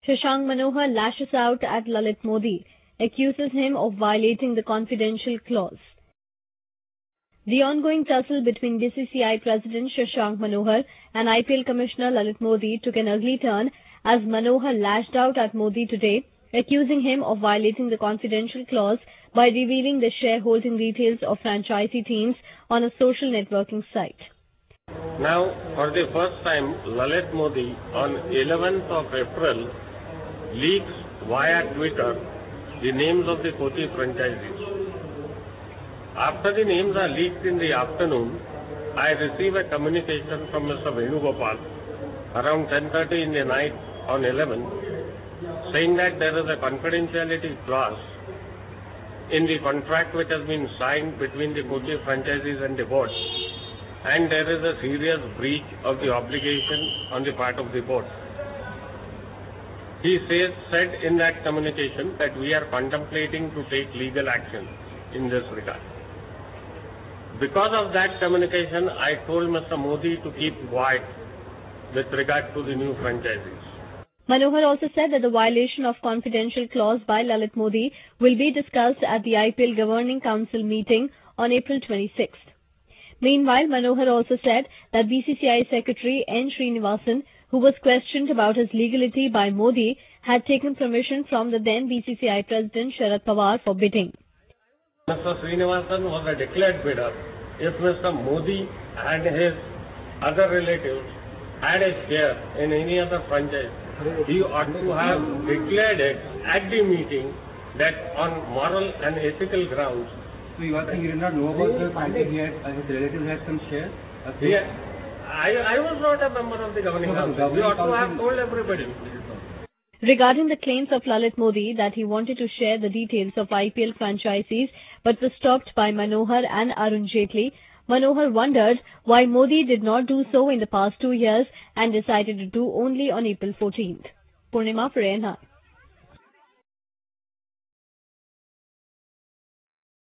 Shashank Manohar lashes out at Lalit Modi, accuses him of violating the confidential clause. The ongoing tussle between BCCI President Shashank Manohar and IPL Commissioner Lalit Modi took an ugly turn as Manohar lashed out at Modi today, accusing him of violating the confidential clause by revealing the shareholding details of franchisee teams on a social networking site. Now, for the first time, Lalit Modi on 11th of April leaks via Twitter the names of the Kochi franchisees. After the names are leaked in the afternoon, I receive a communication from Mr. Venugopal around 10:30 in the night on 11th, saying that there is a confidentiality clause in the contract which has been signed between the Kochi franchisees and the board, and there is a serious breach of the obligation on the part of the board. He said in that communication that we are contemplating to take legal action in this regard. Because of that communication, I told Mr. Modi to keep quiet with regard to the new franchisees. Manohar also said that the violation of confidential clause by Lalit Modi will be discussed at the IPL Governing Council meeting on April 26th. Meanwhile, Manohar also said that BCCI Secretary N. Srinivasan, who was questioned about his legality by Modi, had taken permission from the then BCCI President Sharad Pawar for bidding. Mr. Srinivasan was a declared bidder. If Mr. Modi and his other relatives had a share in any other franchise, he ought to have declared it at the meeting that on moral and ethical grounds. So you are saying you did not know about the fact that his relatives had some share? Yeah, I was not a member of the governing council. We ought to have told everybody. Regarding the claims of Lalit Modi that he wanted to share the details of IPL franchisees but was stopped by Manohar and Arun Jaitley, Manohar wondered why Modi did not do so in the past 2 years and decided to do only on April 14th. Purnima for ANI.